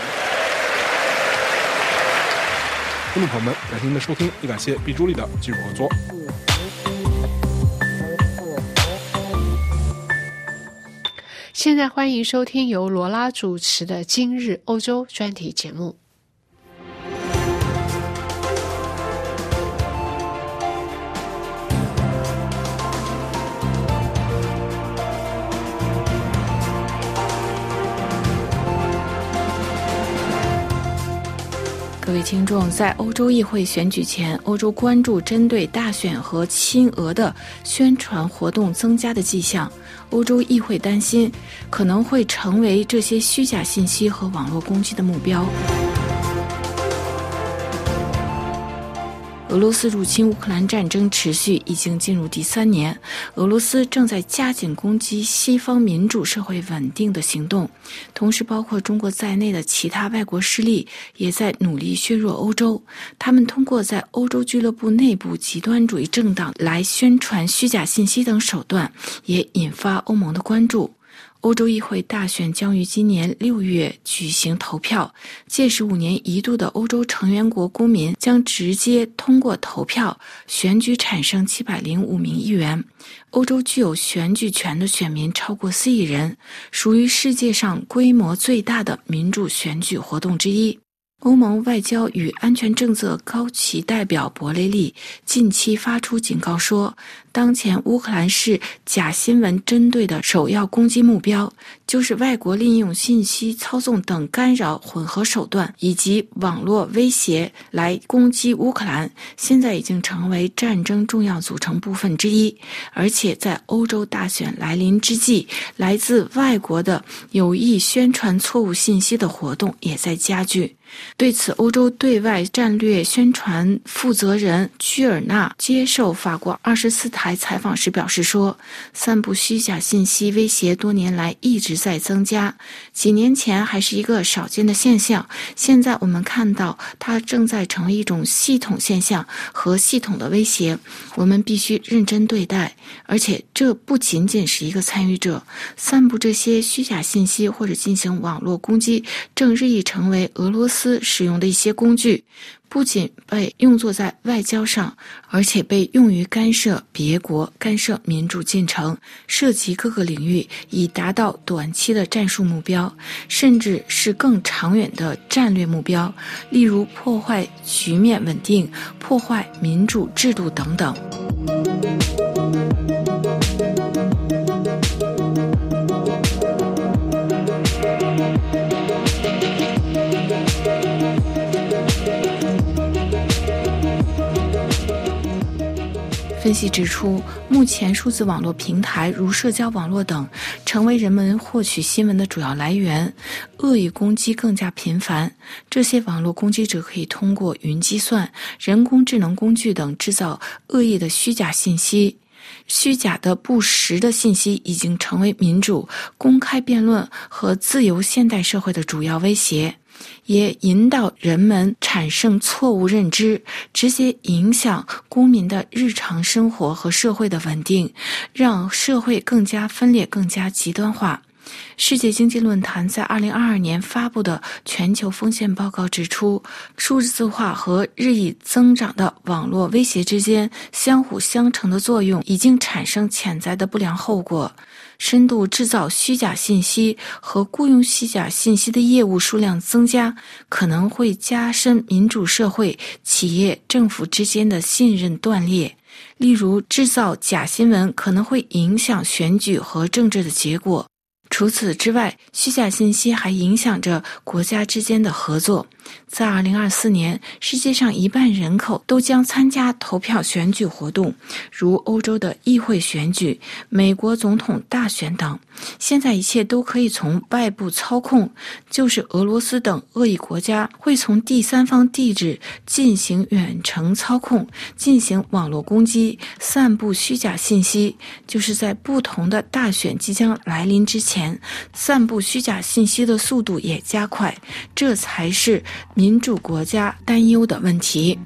听众朋友们，感谢您的收听，也感谢毕朱莉的技术合作。 现在欢迎收听由罗拉主持的今日欧洲专题节目。 各位听众，在欧洲议会选举前，欧洲关注针对大选和亲俄的宣传活动增加的迹象。欧洲议会担心可能会成为这些虚假信息和网络攻击的目标。俄俄罗斯入侵乌克兰战争持续已经进入第3年，俄罗斯正在加紧攻击西方民主社会稳定的行动，同时包括中国在内的其他外国势力也在努力削弱欧洲。他们通过在欧洲俱乐部内部极端主义政党来宣传虚假信息等手段，也引发欧盟的关注。欧洲议会大选将于今年6月举行投票，届时5年一度的欧洲成员国公民将直接通过投票选举产生705名议员。欧洲具有选举权的选民超过4亿人，属于世界上规模最大的民主选举活动之一。欧盟外交与安全政策高级代表博雷利近期发出警告说，当前乌克兰是假新闻针对的首要攻击目标，就是外国利用信息操纵等干扰混合手段以及网络威胁来攻击乌克兰，现在已经成为战争重要组成部分之一。而且在欧洲大选来临之际，来自外国的有意宣传错误信息的活动也在加剧。对此，欧洲对外战略宣传负责人居尔纳接受法国24台采访时表示说，散布虚假信息威胁多年来一直在增加，几年前还是一个少见的现象，现在我们看到它正在成为一种系统现象和系统的威胁，我们必须认真对待。而且这不仅仅是一个参与者，散布这些虚假信息或者进行网络攻击正日益成为俄罗斯使用的一些工具，不仅被用作在外交上，而且被用于干涉别国、干涉民主进程，涉及各个领域，以达到短期的战术目标，甚至是更长远的战略目标，例如破坏局面稳定、破坏民主制度等等。分析指出，目前数字网络平台如社交网络等成为人们获取新闻的主要来源，恶意攻击更加频繁。这些网络攻击者可以通过云计算、人工智能工具等制造恶意的虚假信息。虚假的不实的信息已经成为民主、公开辩论和自由现代社会的主要威胁，也引导人们产生错误认知，直接影响公民的日常生活和社会的稳定，让社会更加分裂、更加极端化。世界经济论坛在2022年发布的全球风险报告指出，数字化和日益增长的网络威胁之间相互相成的作用已经产生潜在的不良后果。深度制造虚假信息和雇佣虚假信息的业务数量增加，可能会加深民主社会、企业、政府之间的信任断裂。例如，制造假新闻可能会影响选举和政治的结果。除此之外，虚假信息还影响着国家之间的合作。在2024年，世界上1半人口都将参加投票选举活动，如欧洲的议会选举、美国总统大选等。现在一切都可以从外部操控，就是俄罗斯等恶意国家会从第三方地址进行远程操控，进行网络攻击，散布虚假信息，就是在不同的大选即将来临之前，散布虚假信息的速度也加快，这才是民主国家担忧的问题。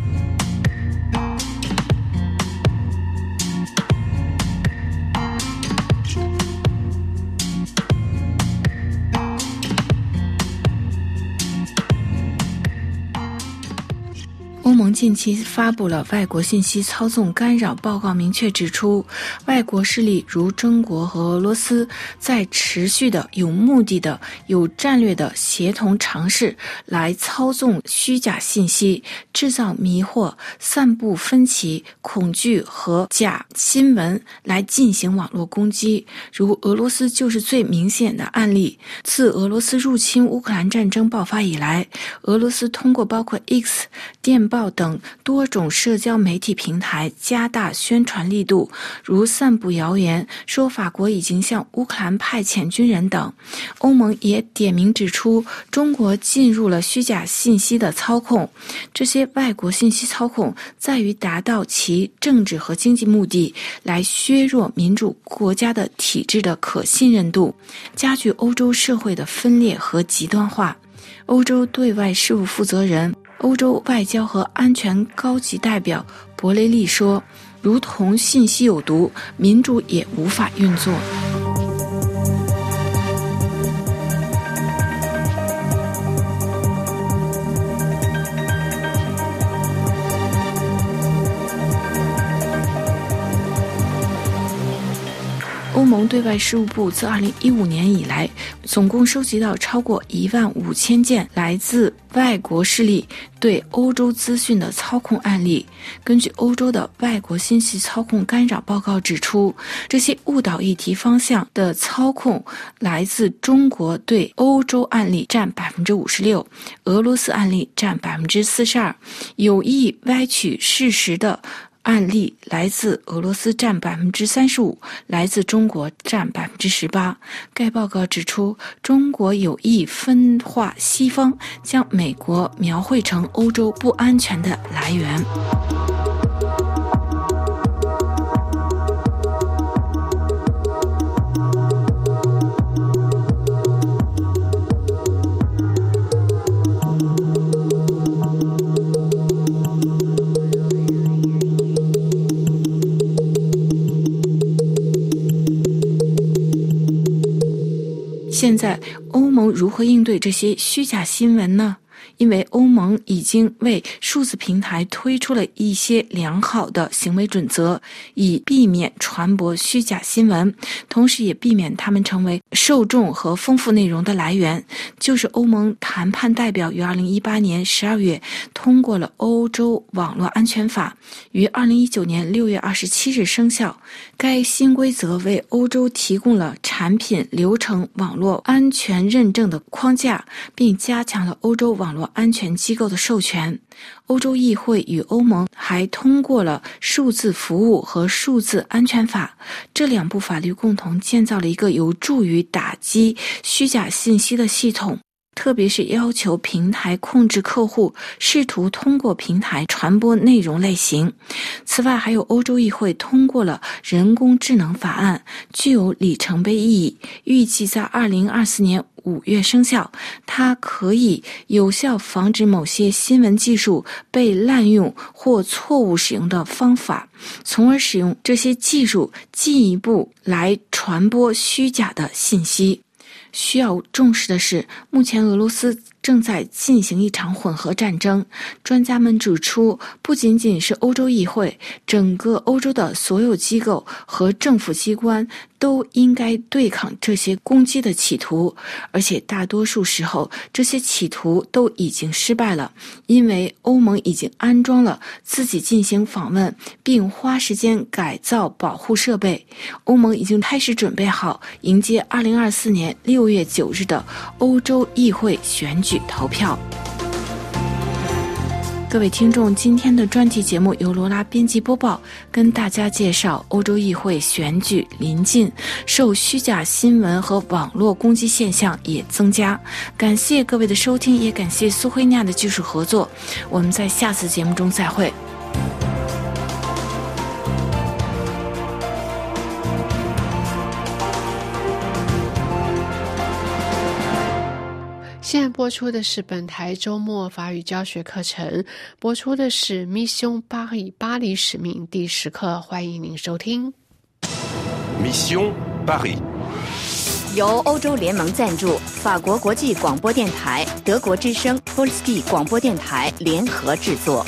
欧盟近期发布了外国信息操纵干扰报告，明确指出，外国势力如中国和俄罗斯在持续的、有目的的、有战略的协同尝试来操纵虚假信息，制造迷惑、散布分歧、恐惧和假新闻来进行网络攻击。如俄罗斯就是最明显的案例。自俄罗斯入侵乌克兰战争爆发以来，俄罗斯通过包括 X、电报等等多种社交媒体平台加大宣传力度，如散布谣言说法国已经向乌克兰派遣军人等。欧盟也点名指出，中国进入了虚假信息的操控，这些外国信息操控在于达到其政治和经济目的，来削弱民主国家的体制的可信任度，加剧欧洲社会的分裂和极端化。欧洲对外事务负责人、欧洲外交和安全高级代表博雷利说，如同信息有毒，民主也无法运作。欧盟对外事务部自2015年以来，总共收集到超过15000件来自外国势力对欧洲资讯的操控案例。根据欧洲的外国信息操控干扰报告指出，这些误导议题方向的操控来自中国对欧洲案例占56%，俄罗斯案例占42%，有意歪曲事实的案例来自俄罗斯占35%，来自中国占18%。该报告指出，中国有意分化西方，将美国描绘成欧洲不安全的来源。现在欧盟如何应对这些虚假新闻呢？因为欧盟已经为数字平台推出了一些良好的行为准则，以避免传播虚假新闻，同时也避免它们成为受众和丰富内容的来源。就是欧盟谈判代表于2018年12月通过了欧洲网络安全法，于2019年6月27日生效。该新规则为欧洲提供了产品流程网络安全认证的框架，并加强了欧洲网络安全机构的授权。欧洲议会与欧盟还通过了数字服务和数字安全法，这两部法律共同建造了一个有助于打击虚假信息的系统，特别是要求平台控制客户试图通过平台传播内容类型。此外，还有欧洲议会通过了人工智能法案，具有里程碑意义，预计在2024年5月生效。它可以有效防止某些新闻技术被滥用或错误使用的方法，从而使用这些技术进一步来传播虚假的信息。需要重视的是，目前俄罗斯正在进行一场混合战争。专家们指出，不仅仅是欧洲议会，整个欧洲的所有机构和政府机关都应该对抗这些攻击的企图，而且大多数时候这些企图都已经失败了，因为欧盟已经安装了自己进行访问并花时间改造保护设备。欧盟已经开始准备好迎接2024年6月9日的欧洲议会选举投票。各位听众，今天的专题节目由罗拉编辑播报，跟大家介绍欧洲议会选举临近，受虚假新闻和网络攻击现象也增加。感谢各位的收听，也感谢苏慧亚的技术合作。我们在下次节目中再会。 现在播出的是本台周末法语教学课程，播出的是 Mission Paris 巴黎使命第10课，欢迎您收听。 Mission Paris 由欧洲联盟赞助，法国国际广播电台、德国之声 Polski 广播电台联合制作。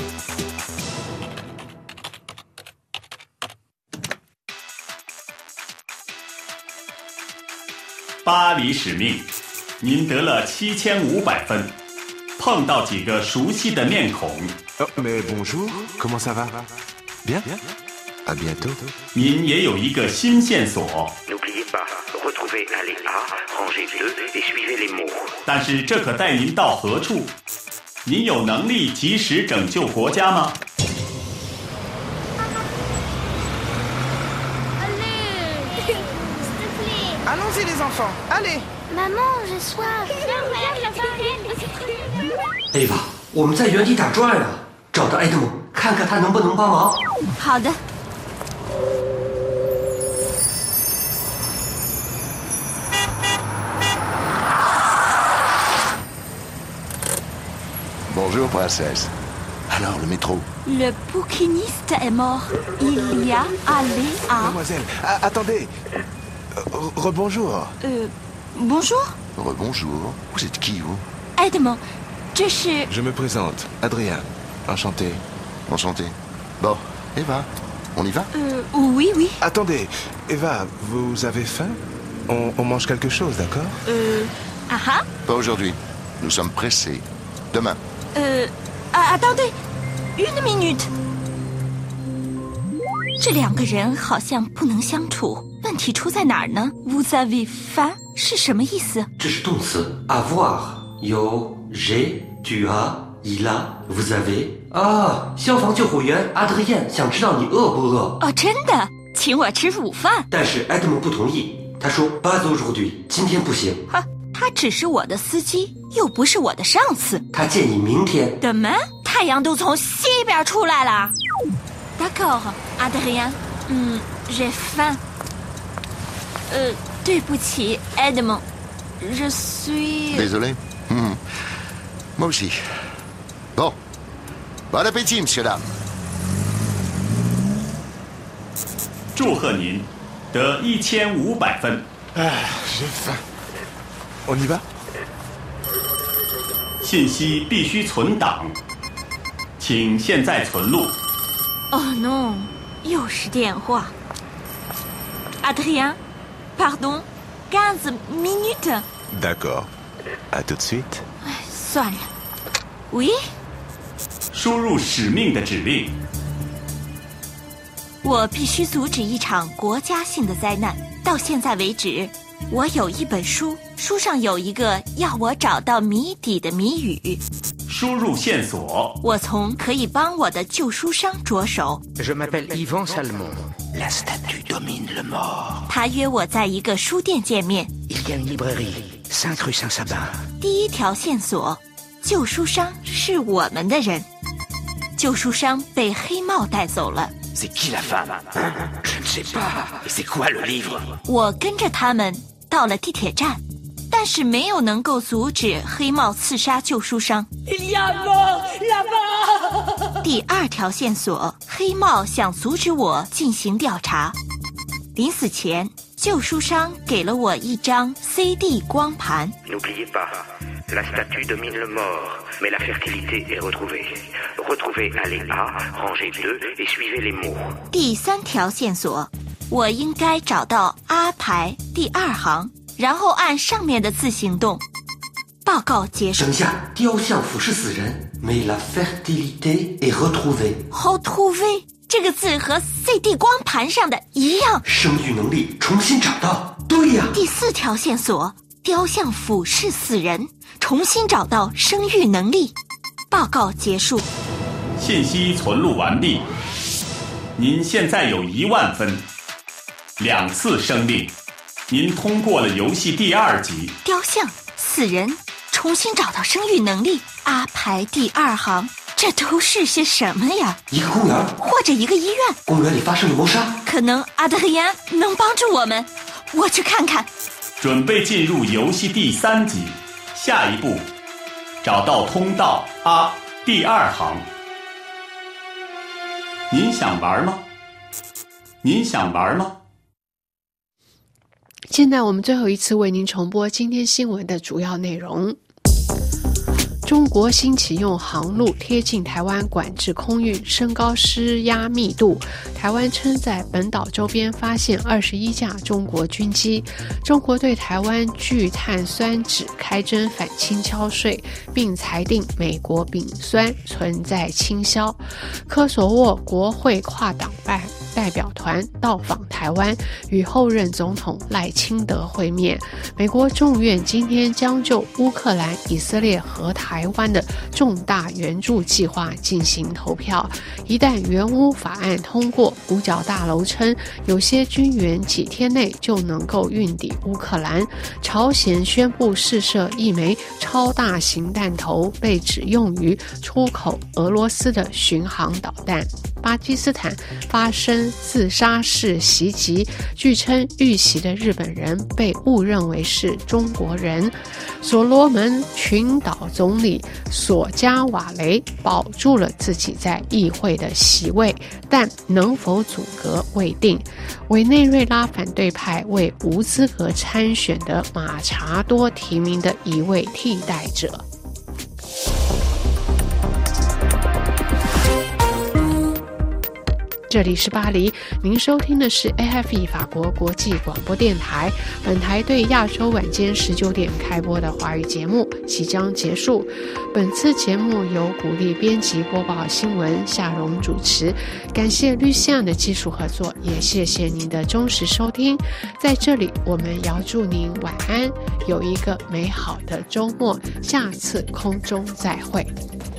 巴黎使命，您得了7500分，碰到几个熟悉的面孔。 Mais bonjour, comment ça va? Bien? À bientôt. 您也有一个新线索。 N'oubliez pas, retrouvez allée A, rangée 2 et suivez les mots. 但是这可带您到何处？ 您有能力及时拯救国家吗？ Allons-y les enfants, allez. Maman, j'ai soif. Regarde la farine. Eva，我们在原地打转啊，找到埃德蒙，看看他能不能帮忙。 好的。 Bonjour, princesse. Alors, le métro? Le bouquiniste est mort. Il y a allé à... Mademoiselle, attendez. Rebonjour. Bonjour. Rebonjour. Vous êtes qui, vous? Edmond, je suis... Je me présente, Adrien. Enchanté. Enchanté. Bon, Eva, on y va? Oui, oui. Attendez, Eva, vous avez faim? On mange quelque chose, d'accord? Ah. Pas aujourd'hui. Nous sommes pressés. Demain. Attendez, 1 minute。这2个人好像不能相处，问题出在哪儿呢 ？Vous avez faim 是什么意思？ 这是动词 avoir， 有 j'ai、tu as、il a、vous avez。啊，消防救护员阿德燕想知道你饿不饿？ 哦，真的，请我吃午饭。 但是埃德蒙不同意，他说 pas aujourd'hui， 今天不行。 他只是我的司机，又不是我的上司。 他建议明天。 Demain， 太阳都从西边出来了。D'accord， Adrien， j'ai faim。对不起 ，Edmond， je suis... Désolé. Moi aussi. Bon. Bon appétit, monsieur là. 祝贺您得1500分。 J'ai faim. On y va? 信息必须存档，请现在存录。 Oh non， 又是电话。Adrien， pardon， 15 minutes。 D'accord. À tout de suite. 算了。Oui。 输入使命的指令。 我必须阻止一场国家性的灾难。到现在为止，我有一本书，书上有一个要我找到谜底的谜语。 输入线索。 我从可以帮我的旧书商着手。 Je m'appelle Yvan Salmon. La statue domine le mort. 他约我在一个书店见面。 Il y a une librairie, 5 rue Saint-Sabin. 第一条线索，旧书商是我们的人。旧书商被黑帽带走了。 C'est qui la femme? Je ne sais pas. Et c'est quoi le livre? 我跟着他们到了地铁站，但是没有能够阻止黑帽刺杀旧书商。 Il y a mort là-bas. 第2条线索，黑帽想阻止我进行调查。临死前，旧书商给了我一张 CD 光盘。 N'oubliez pas, la statue domine le mort, mais la fertilité est retrouvée. Retrouvez allez A, rangez 2 et suivez les mots. 第3条线索，我应该找到A排第2行，然后按上面的字行动。报告结束。 等下，雕像俯视死人 ，mais la fertilité est retrouvée. Retrouver 这个字和 CD 光盘上的一样。 生育能力重新找到。对呀。 第4条线索，雕像俯视死人，重新找到生育能力。报告结束。 信息存录完毕。您现在有10000分，2次生命。您通过了游戏第2级。 雕像、死人、重新找到生育能力。A排第2行，这都是些什么呀？ 一个公园， 或者一个医院。 公园里发生了谋杀。 可能阿德里安能帮助我们，我去看看。 准备进入游戏第3级，下一步，找到通道 A 第2行。您想玩吗？您想玩吗？ 现在我们最后一次为您重播今天新闻的主要内容。中国新启用航路贴近台湾管制空域，升高施压密度。台湾称在本岛周边发现21架中国军机。中国对台湾聚碳酸酯开征反倾销税，并裁定美国丙酸存在倾销。科索沃国会跨党派代表团到访台湾，与后任总统赖清德会面。美国众院今天将就乌克兰、以色列和台湾的重大援助计划进行投票。一旦援乌法案通过，五角大楼称有些军援几天内就能够运抵乌克兰。朝鲜宣布试射一枚超大型弹头，被指用于出口俄罗斯的巡航导弹。巴基斯坦发生自杀式袭击，据称遇袭的日本人被误认为是中国人。所罗门群岛总理索加瓦雷保住了自己在议会的席位，但能否阻隔未定。委内瑞拉反对派为无资格参选的马查多提名的一位替代者。这里是巴黎，您收听的是 AFE 法国国际广播电台。本台对亚洲晚间19点开播的华语节目即将结束。本次节目由鼓励编辑播报新闻，夏蓉主持。感谢吕西安的技术合作，也谢谢您的忠实收听。在这里，我们要祝您晚安，有一个美好的周末。下次空中再会。